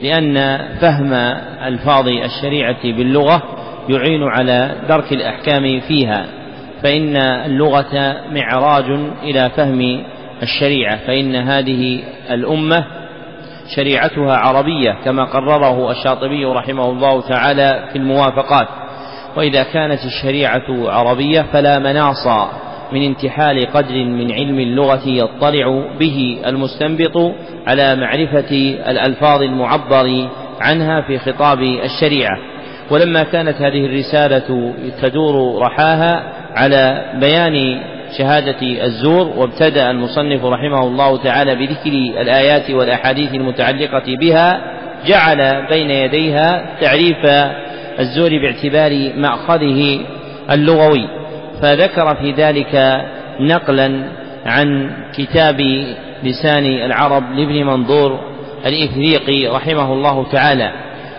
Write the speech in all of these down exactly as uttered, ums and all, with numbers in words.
لأن فهم ألفاظ الشريعة باللغة يعين على درك الأحكام فيها، فإن اللغة معراج إلى فهم الشريعة، فإن هذه الأمة شريعتها عربية كما قرره الشاطبي رحمه الله تعالى في الموافقات. وإذا كانت الشريعة عربية فلا مناص من انتحال قدر من علم اللغة يطلع به المستنبط على معرفة الألفاظ المعبر عنها في خطاب الشريعة. ولما كانت هذه الرسالة تدور رحاها على بيان شهادة الزور، وابتدأ المصنف رحمه الله تعالى بذكر الآيات والأحاديث المتعلقة بها، جعل بين يديها تعريف الزور باعتبار مأخذه اللغوي، فذكر في ذلك نقلا عن كتاب لسان العرب لابن منظور الإفريقي رحمه الله تعالى.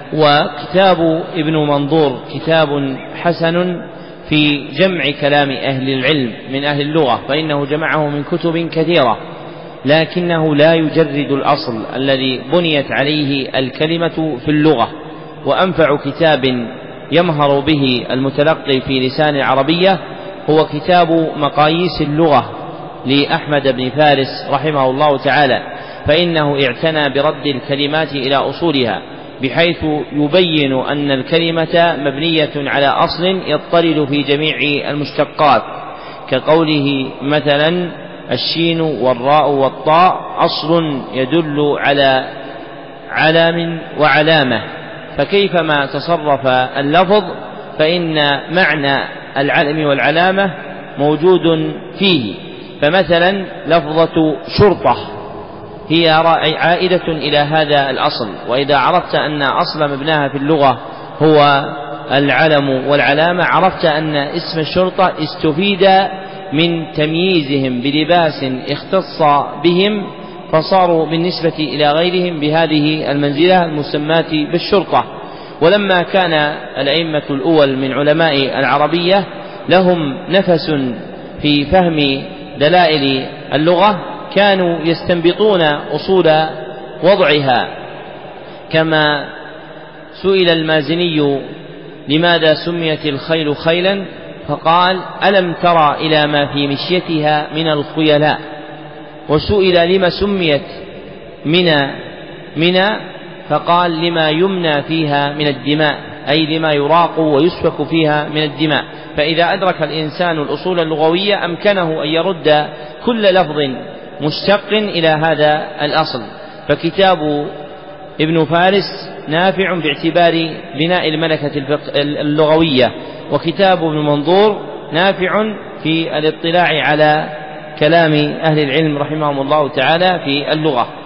وكتاب ابن منظور كتاب حسن في جمع كلام أهل العلم من أهل اللغة، فإنه جمعه من كتب كثيرة، لكنه لا يجرد الأصل الذي بنيت عليه الكلمة في اللغة. وأنفع كتاب يمهر به المتلقي في لسان العربية هو كتاب مقاييس اللغة لأحمد بن فارس رحمه الله تعالى، فإنه اعتنى برد الكلمات إلى أصولها، بحيث يبين أن الكلمة مبنية على أصل يضطرد في جميع المشتقات، كقوله مثلا الشين والراء والطاء أصل يدل على علام وعلامة، فكيفما تصرف اللفظ فإن معنى العلم والعلامة موجود فيه. فمثلا لفظة شرطة هي عائدة إلى هذا الأصل، وإذا عرفت أن أصل مبناها في اللغة هو العلم والعلامة، عرفت أن اسم الشرطة استفيد من تمييزهم بلباس اختص بهم، فصاروا بالنسبة إلى غيرهم بهذه المنزلة المسماة بالشرطة. ولما كان الأئمة الأول من علماء العربية لهم نفس في فهم دلائل اللغة، كانوا يستنبطون أصول وضعها، كما سئل المازني لماذا سميت الخيل خيلا، فقال ألم ترى إلى ما في مشيتها من الخيلاء. وسئل لما سميت منى منى، فقال لما يمنى فيها من الدماء، أي لما يراق ويسفك فيها من الدماء. فإذا أدرك الإنسان الأصول اللغوية أمكنه أن يرد كل لفظ مشتق إلى هذا الأصل. فكتاب ابن فارس نافع باعتبار بناء الملكة اللغوية، وكتاب ابن منظور نافع في الاطلاع على كلام أهل العلم رحمهم الله تعالى في اللغة.